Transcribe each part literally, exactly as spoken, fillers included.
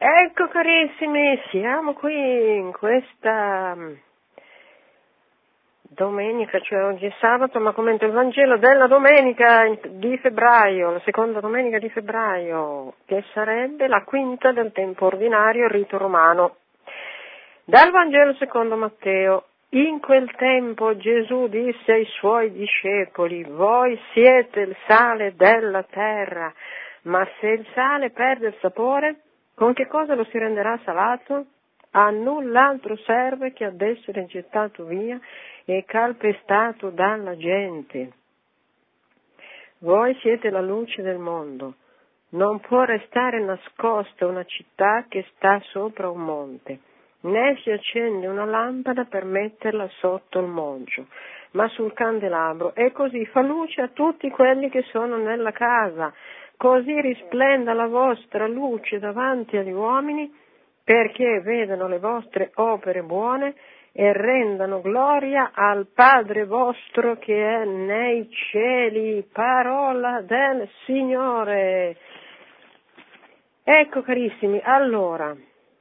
Ecco carissimi, siamo qui in questa domenica, cioè oggi è sabato, ma commento il Vangelo della domenica di febbraio, la seconda domenica di febbraio, che sarebbe la quinta del tempo ordinario, rito romano. Dal Vangelo secondo Matteo: in quel tempo Gesù disse ai suoi discepoli: voi siete il sale della terra, ma se il sale perde il sapore, con che cosa lo si renderà salato? A null'altro serve che ad essere gettato via e calpestato dalla gente. Voi siete la luce del mondo. Non può restare nascosta una città che sta sopra un monte, né si accende una lampada per metterla sotto il moggio, ma sul candelabro, e così fa luce a tutti quelli che sono nella casa. Così risplenda la vostra luce davanti agli uomini, perché vedano le vostre opere buone e rendano gloria al Padre vostro che è nei cieli. Parola del Signore. Ecco carissimi, allora,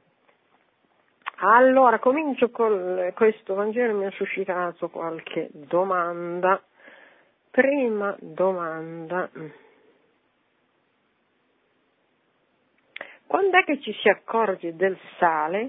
allora comincio con questo Vangelo, mi ha suscitato qualche domanda. Prima domanda. Quando è che ci si accorge del sale?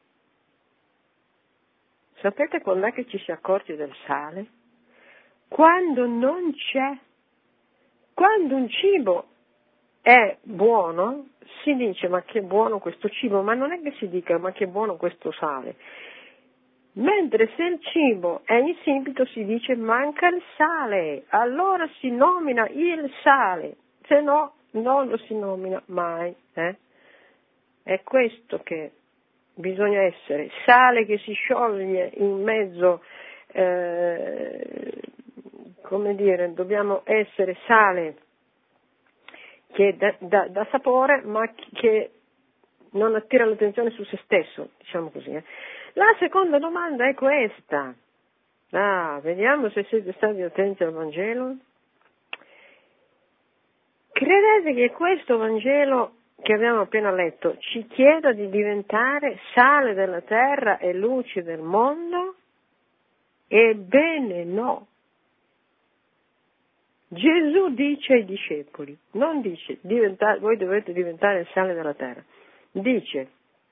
Sapete quando è che ci si accorge del sale? Quando non c'è. Quando un cibo è buono, si dice ma che buono questo cibo, ma non è che si dica ma che buono questo sale. Mentre se il cibo è insipito si dice manca il sale, allora si nomina il sale, se no non lo si nomina mai. Eh? È questo che bisogna essere, sale che si scioglie in mezzo, eh, come dire, dobbiamo essere sale che dà, dà, dà sapore ma che non attira l'attenzione su se stesso, diciamo così. Eh. La seconda domanda è questa. Ah, vediamo se siete stati attenti al Vangelo. Credete che questo Vangelo che abbiamo appena letto ci chieda di diventare sale della terra e luce del mondo? Ebbene no. Gesù dice ai discepoli, non dice voi dovete diventare il sale della terra, dice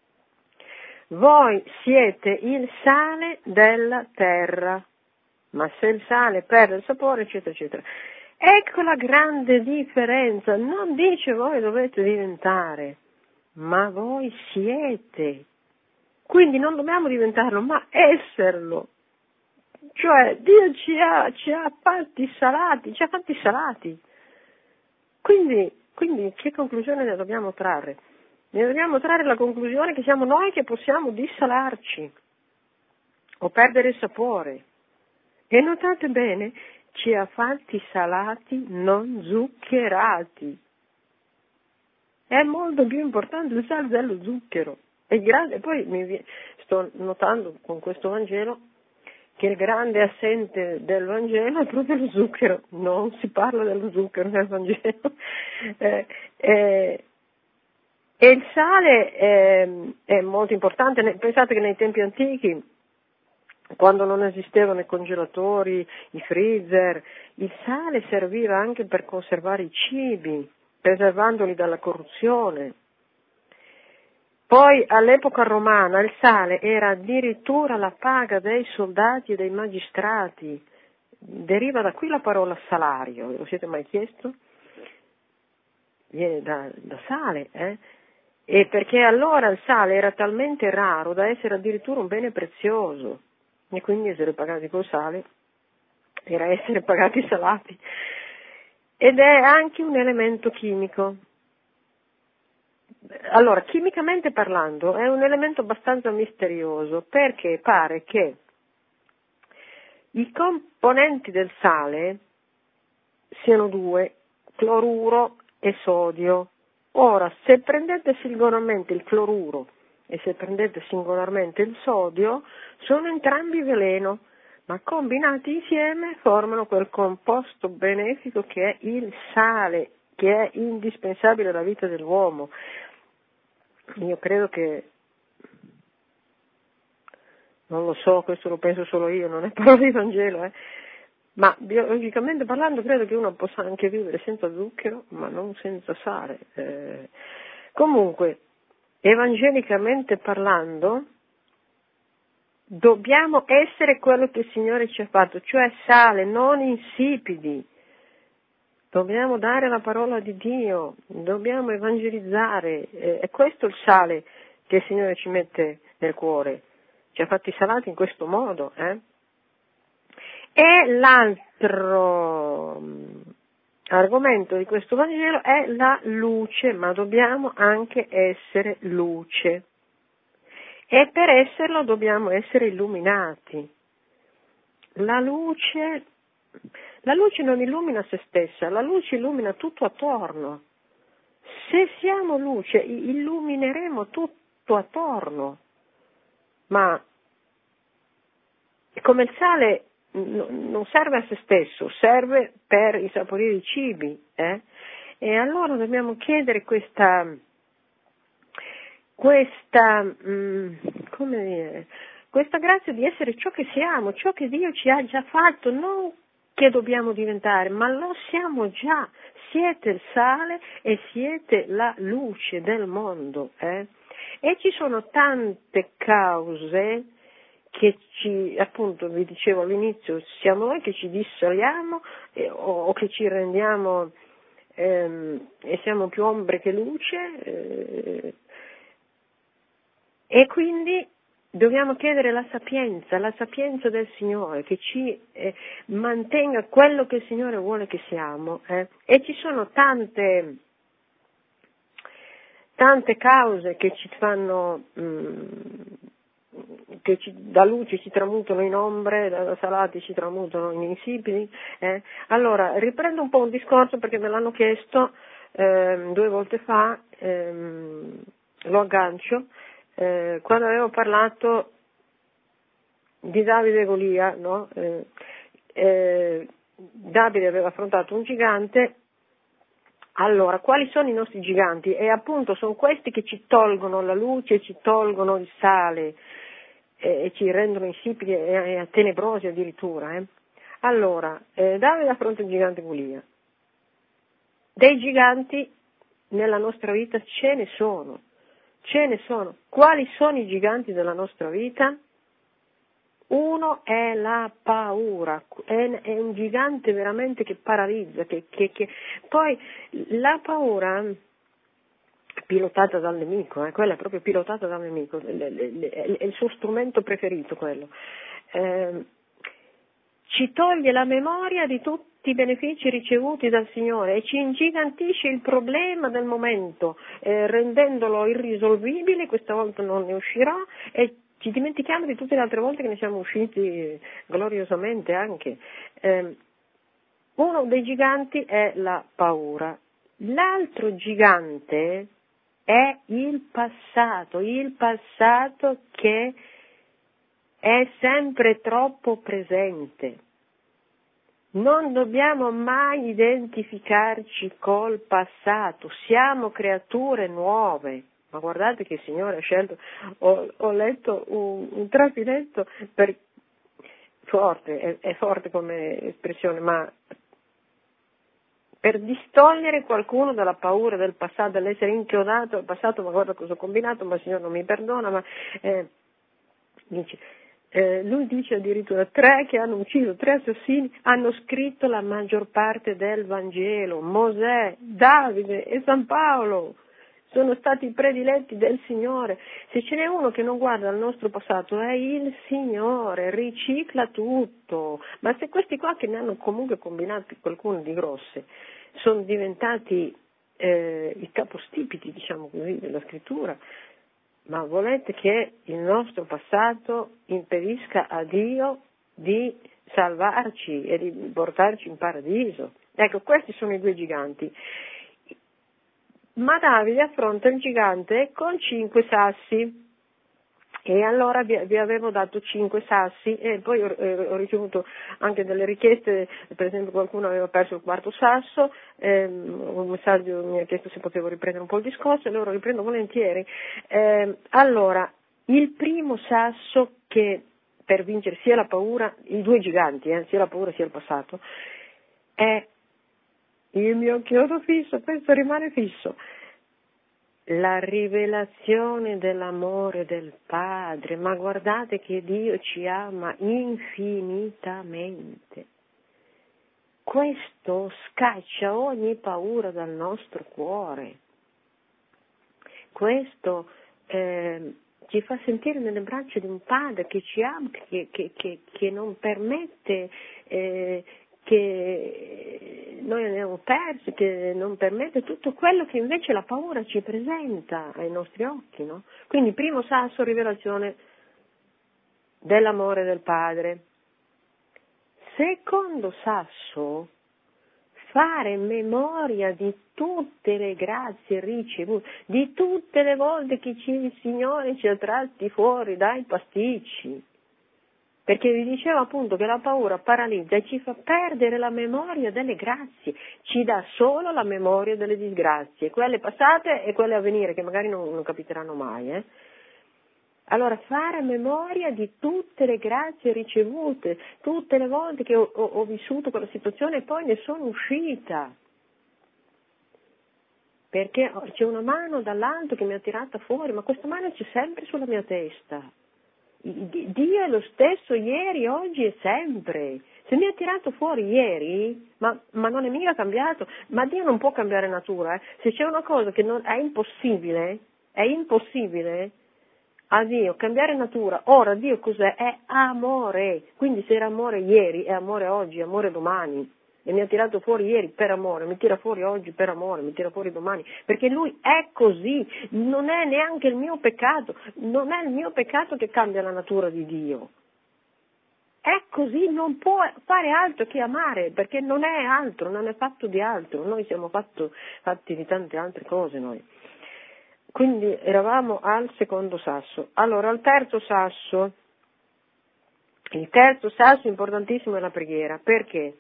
voi siete il sale della terra, ma se il sale perde il sapore, eccetera, eccetera. Ecco la grande differenza, non dice voi dovete diventare, ma voi siete. Quindi non dobbiamo diventarlo, ma esserlo. Cioè Dio ci ha, ci ha fatti salati, ci ha fatti salati. Quindi, quindi che conclusione ne dobbiamo trarre? Ne dobbiamo trarre la conclusione che siamo noi che possiamo dissalarci o perdere il sapore. E notate bene, ci ha fatti salati, non zuccherati. È molto più importante il sale dello zucchero. È grande, poi mi, sto notando con questo Vangelo che il grande assente del Vangelo è proprio lo zucchero. Non si parla dello zucchero nel Vangelo. Eh, eh, e il sale è, è molto importante. Pensate che nei tempi antichi, quando non esistevano i congelatori, i freezer, il sale serviva anche per conservare i cibi, preservandoli dalla corruzione. Poi all'epoca romana il sale era addirittura la paga dei soldati e dei magistrati. Deriva da qui la parola salario, ve lo siete mai chiesto? Viene da, da sale, eh? E perché allora il sale era talmente raro da essere addirittura un bene prezioso. E quindi essere pagati col sale era essere pagati salati. Ed è anche un elemento chimico. Allora, chimicamente parlando, è un elemento abbastanza misterioso, perché pare che i componenti del sale siano due, cloruro e sodio. Ora, se prendete singolarmente il cloruro e se prendete singolarmente il sodio, sono entrambi veleno, ma combinati insieme formano quel composto benefico che è il sale, che è indispensabile alla vita dell'uomo. io credo che, non lo so, questo lo penso solo io, non è parola di Vangelo, eh, ma biologicamente parlando credo che uno possa anche vivere senza zucchero, ma non senza sale. Eh, comunque, evangelicamente parlando, dobbiamo essere quello che il Signore ci ha fatto, cioè sale, non insipidi. Dobbiamo dare la parola di Dio, dobbiamo evangelizzare, eh, è questo il sale che il Signore ci mette nel cuore. Ci ha fatti salati in questo modo, eh? E l'altro mh, argomento di questo Vangelo è la luce, ma dobbiamo anche essere luce. E per esserlo dobbiamo essere illuminati. La luce, la luce non illumina se stessa, la luce illumina tutto attorno. Se siamo luce, illumineremo tutto attorno. Ma come il sale non serve a se stesso, serve per insaporire i cibi, eh? E allora dobbiamo chiedere questa, questa, mh, come dire, questa grazia di essere ciò che siamo, ciò che Dio ci ha già fatto, non che dobbiamo diventare, ma lo siamo già. Siete il sale e siete la luce del mondo, eh? E ci sono tante cause che ci, appunto, vi dicevo all'inizio, siamo noi che ci dissoliamo eh, o, o che ci rendiamo ehm, e siamo più ombre che luce eh, e quindi dobbiamo chiedere la sapienza, la sapienza del Signore che ci eh, mantenga quello che il Signore vuole che siamo eh. E ci sono tante tante cause che ci fanno mh, che ci, da luce ci tramutano in ombre, da salati ci tramutano in insipidi. Eh. Allora, riprendo un po' un discorso perché me l'hanno chiesto ehm, due volte fa, ehm, lo aggancio, eh, quando avevo parlato di Davide e Golia, no? eh, eh, Davide aveva affrontato un gigante. Allora, quali sono i nostri giganti? E appunto sono questi che ci tolgono la luce, ci tolgono il sale, e ci rendono insipidi e tenebrosi addirittura. Eh. Allora, eh, Davide affronta il gigante Golia. Dei giganti nella nostra vita ce ne sono, ce ne sono. Quali sono i giganti della nostra vita? Uno è la paura, è, è un gigante veramente che paralizza, che, che, che... poi la paura pilotata dal nemico, eh, quella è proprio pilotata dal nemico, è, è, è il suo strumento preferito quello. Eh, ci toglie la memoria di tutti i benefici ricevuti dal Signore e ci ingigantisce il problema del momento, eh, rendendolo irrisolvibile, questa volta non ne uscirà, e ci dimentichiamo di tutte le altre volte che ne siamo usciti gloriosamente anche. Eh, uno dei giganti è la paura. L'altro gigante è il passato, il passato che è sempre troppo presente. Non dobbiamo mai identificarci col passato, siamo creature nuove. Ma guardate che il Signore ha scelto, ho, ho letto un, un trafiletto per, forte, è, è forte come espressione, ma per distogliere qualcuno dalla paura del passato, dall'essere inchiodato al passato, ma guarda cosa ho combinato, ma il Signore non mi perdona, ma eh, dice, eh, lui dice addirittura tre che hanno ucciso, tre assassini, hanno scritto la maggior parte del Vangelo, Mosè, Davide e San Paolo. Sono stati i prediletti del Signore. Se ce n'è uno che non guarda al nostro passato è il Signore, ricicla tutto. Ma se questi qua che ne hanno comunque combinati qualcuno di grosse sono diventati eh, i capostipiti, diciamo così, della scrittura, ma volete che il nostro passato impedisca a Dio di salvarci e di portarci in paradiso? Ecco, questi sono i due giganti. Ma Davide affronta il gigante con cinque sassi. E allora vi, vi avevo dato cinque sassi e poi ho, eh, ho ricevuto anche delle richieste, per esempio qualcuno aveva perso il quarto sasso, ehm, un messaggio mi ha chiesto se potevo riprendere un po' il discorso e allora riprendo volentieri. Eh, allora, il primo sasso che per vincere sia la paura, i due giganti, eh, sia la paura sia il passato, è il mio chiodo fisso, questo rimane fisso. La rivelazione dell'amore del Padre, ma guardate che Dio ci ama infinitamente. Questo scaccia ogni paura dal nostro cuore. Questo eh, ci fa sentire nelle braccia di un Padre che ci ama, che, che, che, che non permette eh, che noi andiamo persi, che non permette tutto quello che invece la paura ci presenta ai nostri occhi, no? Quindi primo sasso, rivelazione dell'amore del Padre. Secondo sasso, fare memoria di tutte le grazie ricevute, di tutte le volte che ci, il Signore ci ha tratti fuori dai pasticci. Perché vi dicevo appunto che la paura paralizza e ci fa perdere la memoria delle grazie, ci dà solo la memoria delle disgrazie, quelle passate e quelle a venire, che magari non, non capiteranno mai. Eh? Allora fare memoria di tutte le grazie ricevute, tutte le volte che ho, ho, ho vissuto quella situazione e poi ne sono uscita. Perché c'è una mano dall'alto che mi ha tirata fuori, ma questa mano c'è sempre sulla mia testa. Dio è lo stesso ieri, oggi e sempre. Se mi ha tirato fuori ieri, ma, ma non è mica cambiato, ma Dio non può cambiare natura. Eh. Se c'è una cosa che non, è impossibile, è impossibile a Dio cambiare natura. Ora Dio cos'è? È amore. Quindi se era amore ieri, è amore oggi, è amore domani. E mi ha tirato fuori ieri per amore, mi tira fuori oggi per amore, mi tira fuori domani, perché Lui è così, non è neanche il mio peccato, non è il mio peccato che cambia la natura di Dio. È così, non può fare altro che amare, perché non è altro, non è fatto di altro, noi siamo fatto, fatti di tante altre cose noi. Quindi eravamo al secondo sasso. Allora, al terzo sasso, il terzo sasso importantissimo è la preghiera, perché?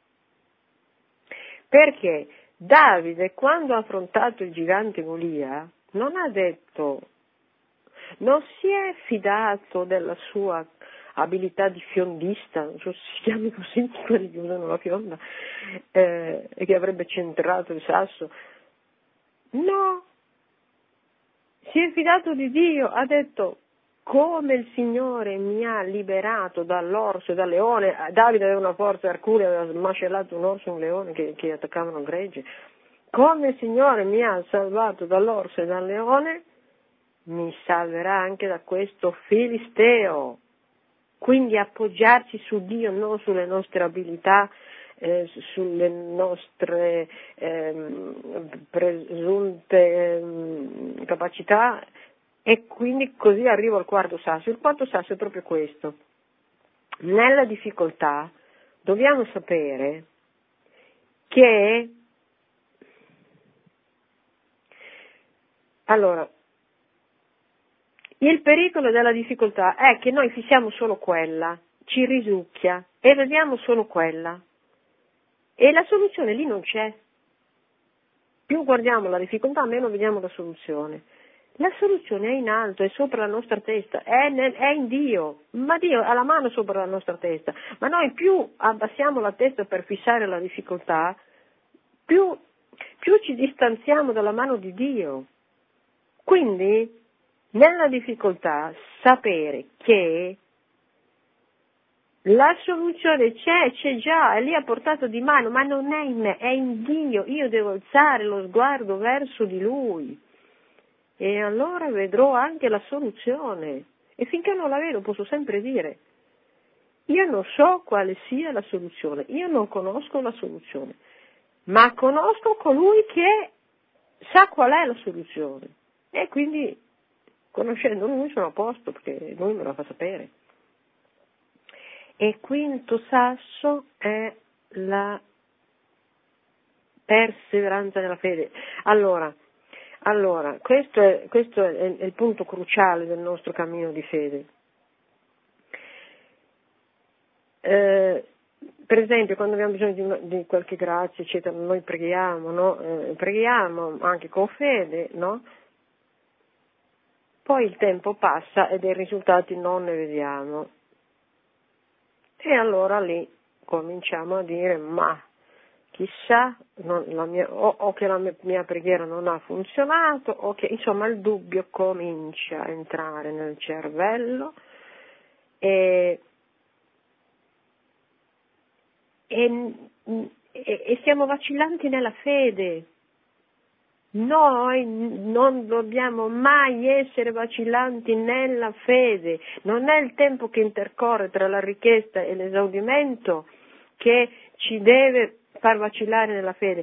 Perché Davide, quando ha affrontato il gigante Golia, non ha detto, non si è fidato della sua abilità di fiondista, non so se si chiami così, quelli che usano la fionda, eh, e che avrebbe centrato il sasso. No, si è fidato di Dio, ha detto, come il Signore mi ha liberato dall'orso e dal leone, Davide aveva una forza erculea, aveva smacellato un orso e un leone che, che attaccavano il gregge, come il Signore mi ha salvato dall'orso e dal leone, mi salverà anche da questo filisteo. Quindi appoggiarci su Dio, non sulle nostre abilità, eh, sulle nostre eh, presunte eh, capacità. E quindi così arrivo al quarto sasso. Il quarto sasso è proprio questo. Nella difficoltà dobbiamo sapere che, allora, il pericolo della difficoltà è che noi fissiamo solo quella, ci risucchia e vediamo solo quella. E la soluzione lì non c'è. Più guardiamo la difficoltà, meno vediamo la soluzione. La soluzione è in alto, è sopra la nostra testa, è, nel, è in Dio, ma Dio ha la mano sopra la nostra testa, ma noi più abbassiamo la testa per fissare la difficoltà, più, più ci distanziamo dalla mano di Dio. Quindi, nella difficoltà, sapere che la soluzione c'è, c'è già, è lì a portata di mano, ma non è in me, è in Dio, io devo alzare lo sguardo verso di Lui. E allora vedrò anche la soluzione. E finché non la vedo posso sempre dire, io non so quale sia la soluzione, io non conosco la soluzione, ma conosco colui che sa qual è la soluzione. E quindi, conoscendo Lui, sono a posto, perché Lui me la fa sapere. E quinto sasso è la perseveranza nella fede. Allora, Allora, questo è, questo è, è il punto cruciale del nostro cammino di fede. Eh, per esempio, quando abbiamo bisogno di, di qualche grazia, eccetera, noi preghiamo, no? Eh, preghiamo anche con fede, no? Poi il tempo passa e dei risultati non ne vediamo. E allora lì cominciamo a dire, ma chissà, non, la mia, o, o che la mia, mia preghiera non ha funzionato, o che insomma il dubbio comincia a entrare nel cervello e, e, e, e siamo vacillanti nella fede. Noi non dobbiamo mai essere vacillanti nella fede, non è il tempo che intercorre tra la richiesta e l'esaudimento che ci deve far vacillare nella fede.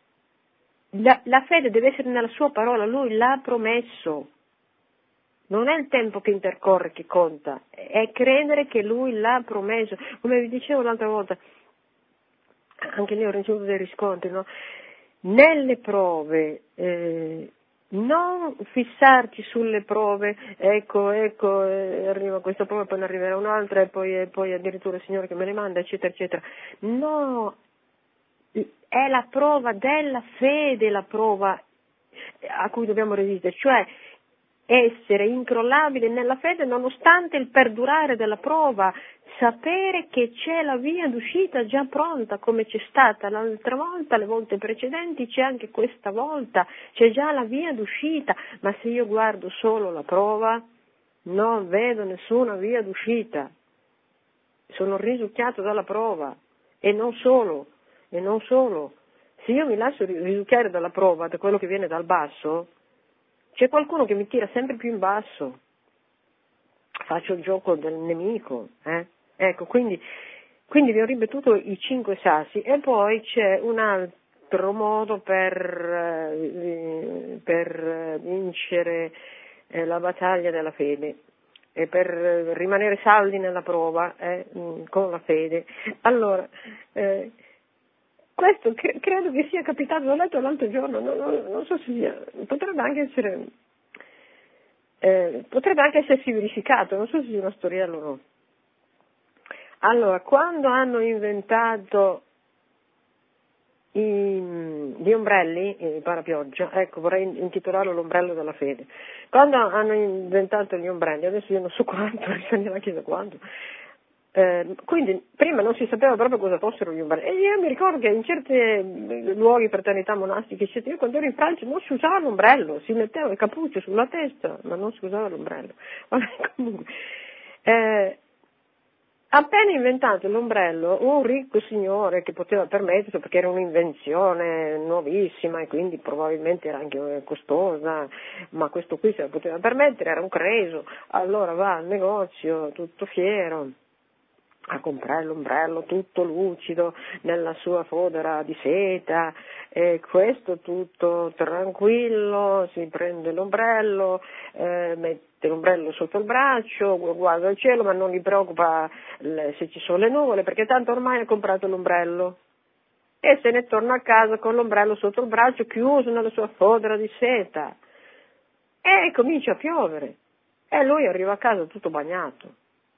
La, la fede deve essere nella sua parola, lui l'ha promesso, non è il tempo che intercorre che conta, è credere che lui l'ha promesso. Come vi dicevo l'altra volta, anche lì ho ricevuto dei riscontri, no? Nelle prove, eh, non fissarci sulle prove, ecco, ecco, eh, arriva questa prova, poi ne arriverà un'altra e poi, e poi addirittura il Signore che me le manda, eccetera, eccetera. No, è la prova della fede, la prova a cui dobbiamo resistere, cioè essere incrollabile nella fede nonostante il perdurare della prova, sapere che c'è la via d'uscita già pronta, come c'è stata l'altra volta, le volte precedenti, c'è anche questa volta, c'è già la via d'uscita, ma se io guardo solo la prova non vedo nessuna via d'uscita, sono risucchiato dalla prova e non solo, e non solo, se io mi lascio risucchiare dalla prova, da quello che viene dal basso, c'è qualcuno che mi tira sempre più in basso, faccio il gioco del nemico, eh? Ecco, quindi, quindi vi ho ripetuto i cinque sassi e poi c'è un altro modo per, eh, per vincere eh, la battaglia della fede e per rimanere saldi nella prova eh, con la fede. Allora, eh, questo cre- credo che sia capitato, l'ho letto l'altro giorno, non, non, non so se sia, potrebbe anche essere, eh, potrebbe anche essersi verificato, non so se sia una storiella o no. Allora, quando hanno inventato i, gli ombrelli, i parapioggia, ecco, vorrei intitolarlo l'ombrello della fede, quando hanno inventato gli ombrelli, adesso io non so quanto, non neanche da quanto, Eh, quindi prima non si sapeva proprio cosa fossero gli ombrelli e io mi ricordo che in certi luoghi, fraternità monastiche, io quando ero in Francia non si usava l'ombrello, si metteva il cappuccio sulla testa ma non si usava l'ombrello. Comunque, eh, appena inventato l'ombrello, un ricco signore che poteva permettersi, perché era un'invenzione nuovissima e quindi probabilmente era anche costosa, ma questo qui se la poteva permettere, era un creso, allora va al negozio tutto fiero a comprare l'ombrello tutto lucido nella sua fodera di seta e questo tutto tranquillo, si prende l'ombrello, eh, mette l'ombrello sotto il braccio, guarda il cielo ma non gli preoccupa le, se ci sono le nuvole perché tanto ormai ha comprato l'ombrello e se ne torna a casa con l'ombrello sotto il braccio chiuso nella sua fodera di seta e comincia a piovere e lui arriva a casa tutto bagnato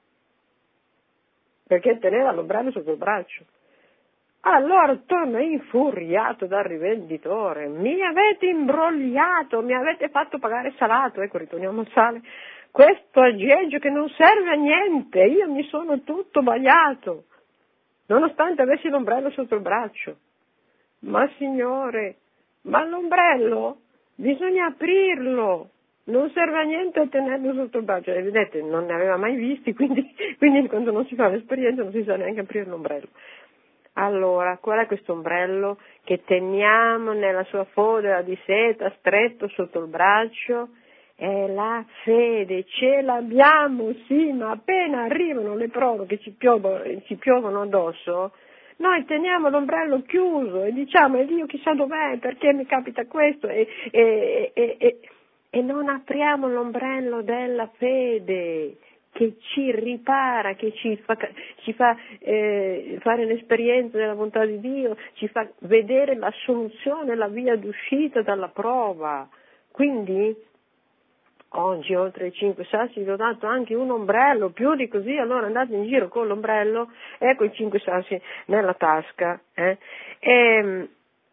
perché teneva l'ombrello sotto il braccio. Allora torna infuriato dal rivenditore, mi avete imbrogliato, mi avete fatto pagare salato, ecco ritorniamo al sale, questo aggeggio che non serve a niente, io mi sono tutto bagnato, nonostante avessi l'ombrello sotto il braccio. Ma signore, ma l'ombrello bisogna aprirlo, non serve a niente a tenerlo sotto il braccio, e vedete non ne aveva mai visti, quindi, quindi quando non si fa l'esperienza non si sa neanche aprire l'ombrello. Allora, qual è questo ombrello che teniamo nella sua fodera di seta stretto sotto il braccio? È la fede, ce l'abbiamo, sì, ma appena arrivano le prove che ci piovono, ci piovono addosso, noi teniamo l'ombrello chiuso e diciamo, e Dio chissà dov'è, perché mi capita questo, e, e, e, e, e non apriamo l'ombrello della fede che ci ripara, che ci fa, ci fa eh, fare l'esperienza della bontà di Dio, ci fa vedere la soluzione, la via d'uscita dalla prova. quindi oggi oltre ai cinque sassi vi ho dato anche un ombrello, più di così, allora andate in giro con l'ombrello e con i cinque sassi nella tasca. Eh. E,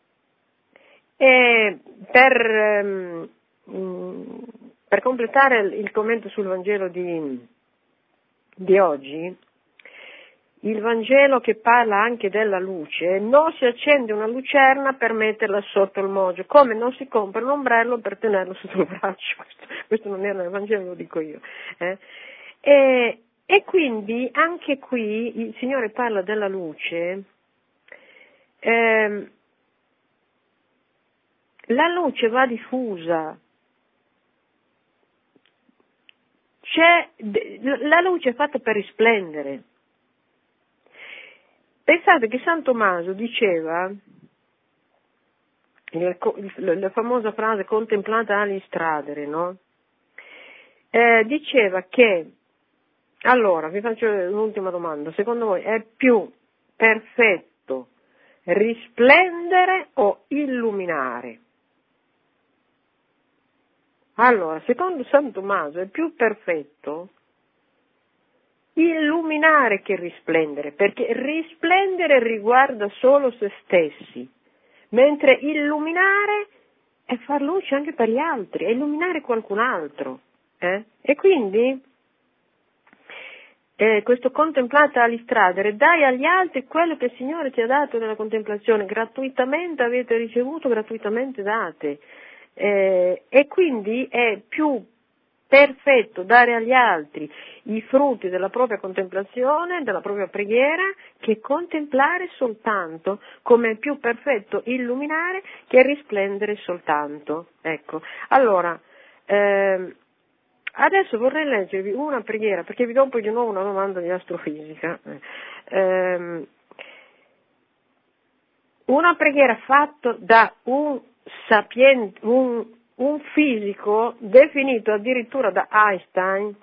e per, um, per completare il commento sul Vangelo di, di oggi, il Vangelo che parla anche della luce, non si accende una lucerna per metterla sotto il mogio, come non si compra un ombrello per tenerlo sotto il braccio, questo, questo non era nel Vangelo, lo dico io. Eh. E, e quindi anche qui il Signore parla della luce, eh, la luce va diffusa, c'è, la luce è fatta per risplendere. Pensate che San Tommaso diceva, la famosa frase contemplata agli stradere, no? Eh, diceva che, allora, vi faccio un'ultima domanda, secondo voi è più perfetto risplendere o illuminare? Allora, secondo San Tommaso è più perfetto illuminare che risplendere, perché risplendere riguarda solo se stessi, mentre illuminare è far luce anche per gli altri, è illuminare qualcun altro. Eh? E quindi eh, questo contemplata agli stradere, dai agli altri quello che il Signore ti ha dato nella contemplazione, gratuitamente avete ricevuto, gratuitamente date. Eh, e quindi è più perfetto dare agli altri i frutti della propria contemplazione, della propria preghiera, che contemplare soltanto, come è più perfetto illuminare che risplendere soltanto. Ecco, allora, ehm, adesso vorrei leggervi una preghiera, perché vi do poi di nuovo una domanda di astrofisica. Ehm, una preghiera fatta da un sapiente, un un fisico definito addirittura da Einstein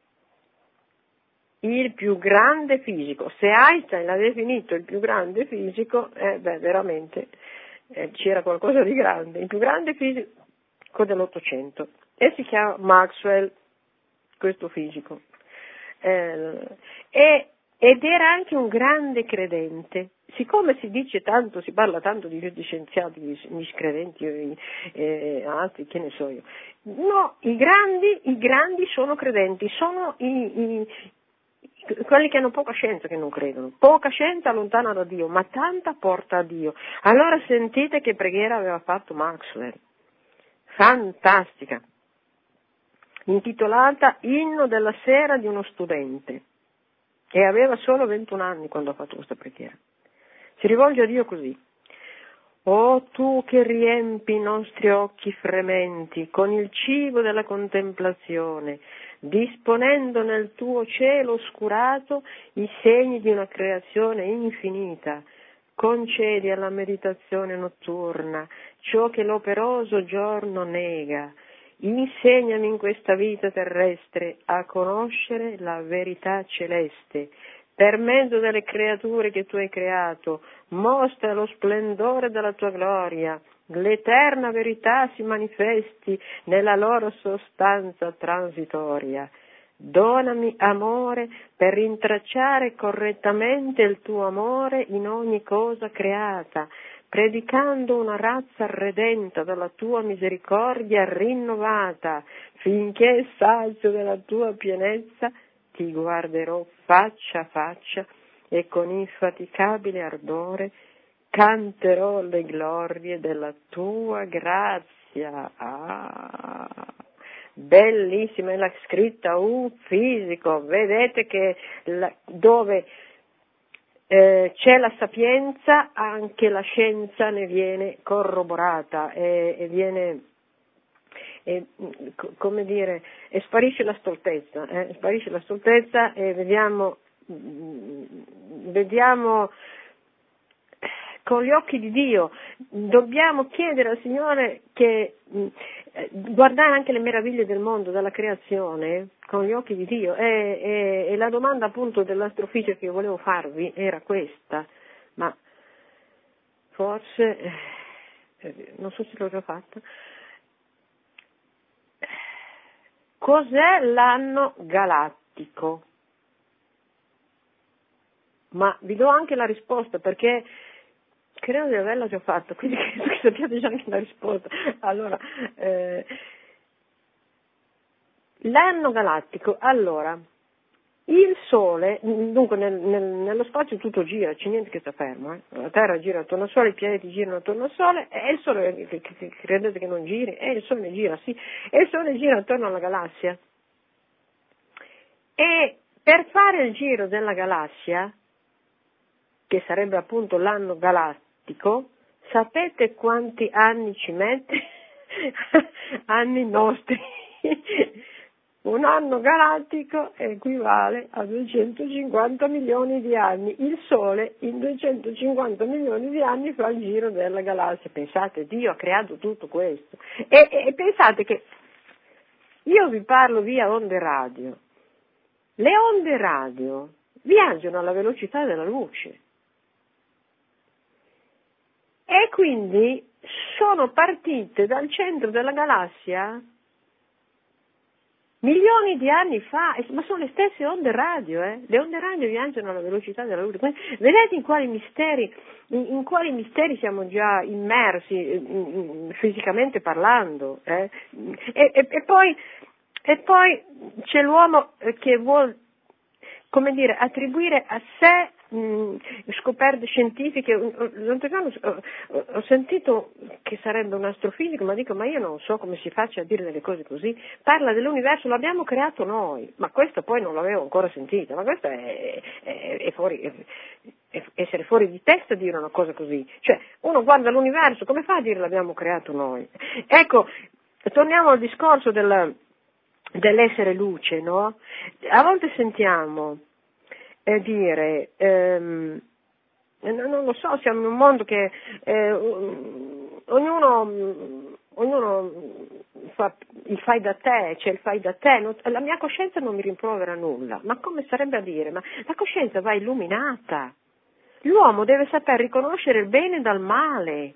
il più grande fisico. Se Einstein l'ha definito il più grande fisico, eh, beh, veramente eh, c'era qualcosa di grande. Il più grande fisico dell'Ottocento. E si chiama Maxwell, questo fisico. Eh, e, ed era anche un grande credente. Siccome si dice tanto, si parla tanto di, di scienziati, di miscredenti, eh, eh, altri, che ne so io. No, i grandi, i grandi sono credenti, sono i, i, quelli che hanno poca scienza che non credono. Poca scienza allontana da Dio, ma tanta porta a Dio. Allora sentite che preghiera aveva fatto Maxwell. Fantastica. Intitolata Inno della sera di uno studente. E aveva solo ventuno anni quando ha fatto questa preghiera. Si rivolge a Dio così: o tu che riempi i nostri occhi frementi con il cibo della contemplazione, disponendo nel tuo cielo oscurato i segni di una creazione infinita, concedi alla meditazione notturna ciò che l'operoso giorno nega. Insegnami in questa vita terrestre a conoscere la verità celeste. Per mezzo delle creature che tu hai creato, mostra lo splendore della tua gloria, l'eterna verità si manifesti nella loro sostanza transitoria. Donami amore per rintracciare correttamente il tuo amore in ogni cosa creata, predicando una razza redenta dalla tua misericordia rinnovata, finché sazio della tua pienezza ti guarderò faccia a faccia e con infaticabile ardore canterò le glorie della tua grazia. Ah, bellissima, è la scritta un fisico, vedete che la, dove eh, c'è la sapienza anche la scienza ne viene corroborata e, e viene... E, come dire, e sparisce la stoltezza, eh? sparisce la stoltezza e vediamo, vediamo con gli occhi di Dio. Dobbiamo chiedere al Signore che eh, guardare anche le meraviglie del mondo, della creazione, con gli occhi di Dio. E, e, e la domanda appunto dell'astrofisica che io volevo farvi era questa, ma forse, eh, non so se l'ho già fatta. cos'è l'anno galattico? Ma vi do anche la risposta perché credo di averla già fatta, quindi credo che sappiate già anche la risposta. Allora, eh, l'anno galattico, allora, il Sole, dunque nel, nel, nello spazio tutto gira, c'è niente che sta fermo, eh? La Terra gira attorno al Sole, i pianeti girano attorno al Sole, e il Sole, che, che, che credete che non giri? E il Sole gira, sì, e il Sole gira attorno alla galassia. E per fare il giro della galassia, che sarebbe appunto l'anno galattico, sapete quanti anni ci mette? Anni nostri. Un anno galattico equivale a duecentocinquanta milioni di anni. Il Sole in duecentocinquanta milioni di anni fa il giro della galassia. Pensate, Dio ha creato tutto questo. E, e, e pensate che io vi parlo via onde radio. Le onde radio viaggiano alla velocità della luce. E quindi sono partite dal centro della galassia milioni di anni fa, ma sono le stesse onde radio, eh? Le onde radio viaggiano alla velocità della luce. Vedete in quali misteri, in, in quali misteri siamo già immersi, in, in, fisicamente parlando, eh? e, e, e, poi, e poi c'è l'uomo che vuol, come dire, attribuire a sé mh, scoperte scientifiche. L'altro giorno ho, ho sentito che sarebbe un astrofisico, ma dico, ma io non so come si faccia a dire delle cose così. Parla dell'universo, l'abbiamo creato noi, ma questo poi non l'avevo ancora sentito, ma questo è, è, è fuori, è, essere fuori di testa dire una cosa così. Cioè, uno guarda l'universo, come fa a dire l'abbiamo creato noi? Ecco, torniamo al discorso del, dell'essere luce, no? A volte sentiamo eh, dire, ehm, non lo so, siamo in un mondo che eh, ognuno, ognuno fa il fai da te, c'è il fai da te, non, la mia coscienza non mi rimprovera nulla, ma come sarebbe a dire? Ma la coscienza va illuminata, l'uomo deve saper riconoscere il bene dal male.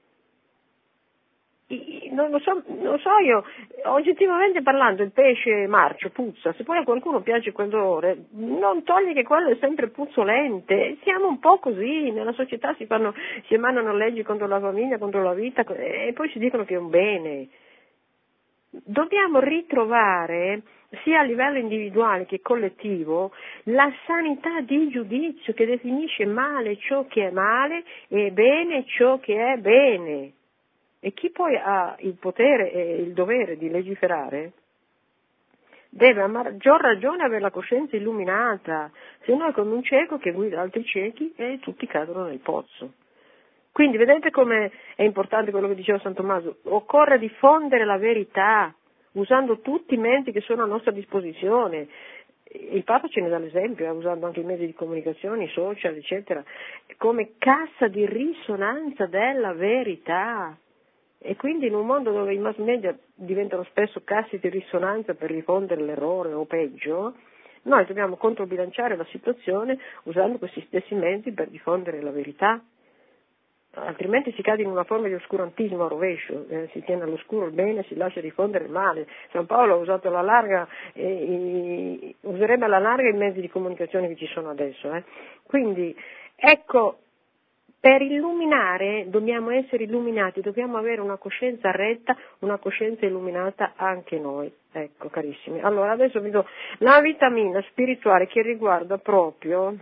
Non lo so, non so io, oggettivamente parlando il pesce marcio puzza, se poi a qualcuno piace quell'odore, non toglie che quello è sempre puzzolente, siamo un po' così, nella società si fanno, si emanano leggi contro la famiglia, contro la vita e poi si dicono che è un bene. Dobbiamo ritrovare, sia a livello individuale che collettivo, la sanità di giudizio che definisce male ciò che è male e bene ciò che è bene. E chi poi ha il potere e il dovere di legiferare deve a maggior ragione avere la coscienza illuminata, se no è come un cieco che guida altri ciechi e tutti cadono nel pozzo. Quindi vedete come è importante quello che diceva San Tommaso, occorre diffondere la verità usando tutti i mezzi che sono a nostra disposizione. Il Papa ce ne dà l'esempio, eh, usando anche i mezzi di comunicazione, i social, eccetera, come cassa di risonanza della verità. E quindi in un mondo dove i mass media diventano spesso casse di risonanza per diffondere l'errore o peggio, noi dobbiamo controbilanciare la situazione usando questi stessi mezzi per diffondere la verità, altrimenti si cade in una forma di oscurantismo a rovescio, eh, si tiene all'oscuro il bene, si lascia diffondere il male. San Paolo ha usato alla larga, eh, userebbe alla larga i mezzi di comunicazione che ci sono adesso. Eh. Quindi ecco, per illuminare dobbiamo essere illuminati, dobbiamo avere una coscienza retta, una coscienza illuminata anche noi. Ecco, carissimi. Allora, adesso vi do la vitamina spirituale che riguarda proprio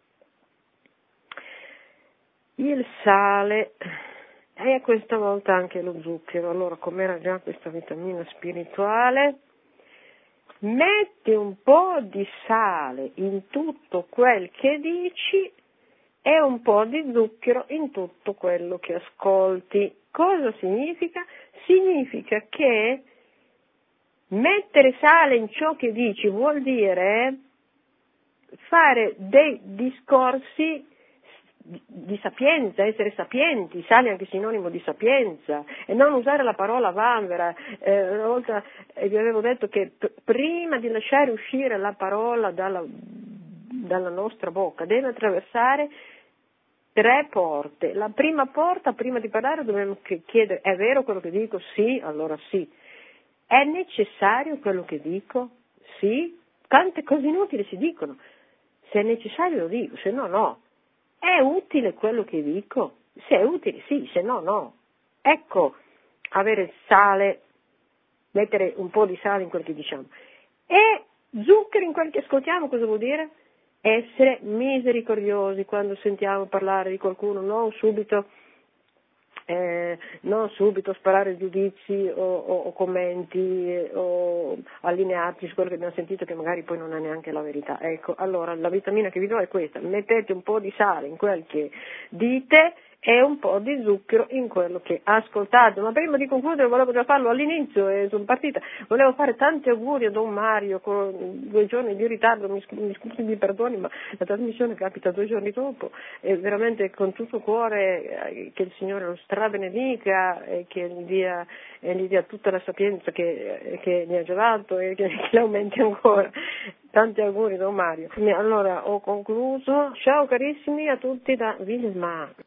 il sale e questa volta anche lo zucchero. Allora, com'era già questa vitamina spirituale? Metti un po' di sale in tutto quel che dici e un po' di zucchero in tutto quello che ascolti. Cosa significa? Significa che mettere sale in ciò che dici vuol dire fare dei discorsi di sapienza, essere sapienti, sale è anche sinonimo di sapienza, e non usare la parola vanvera. Eh, una volta eh, vi avevo detto che p- prima di lasciare uscire la parola dalla, dalla nostra bocca deve attraversare tre porte. La prima porta, prima di parlare, dobbiamo chiedere: è vero quello che dico? Sì, allora sì. È È necessario quello che dico? Sì? Tante cose inutili si dicono. Se è necessario lo dico, se no no. È utile quello che dico? Se è utile sì, se no no. Ecco, avere il sale, mettere un po' di sale in quel che diciamo. E zucchero in quel che ascoltiamo, cosa vuol dire? Essere misericordiosi quando sentiamo parlare di qualcuno, non subito, eh, non subito sparare giudizi o, o, o commenti eh, o allinearci su quello che abbiamo sentito che magari poi non è neanche la verità. Ecco, allora la vitamina che vi do è questa: mettete un po' di sale in quel che dite e un po' di zucchero in quello che ascoltate. Ma prima di concludere volevo già farlo all'inizio e sono partita, volevo fare tanti auguri a Don Mario con due giorni di ritardo, mi, scu- mi scusi, mi perdoni, ma la trasmissione capita due giorni dopo e veramente con tutto cuore eh, che il Signore lo strabenedica e che gli dia, e gli dia tutta la sapienza che, che gli ha già dato e che, che le aumenti ancora. Tanti auguri Don Mario. Allora ho concluso, ciao carissimi a tutti da Vilma.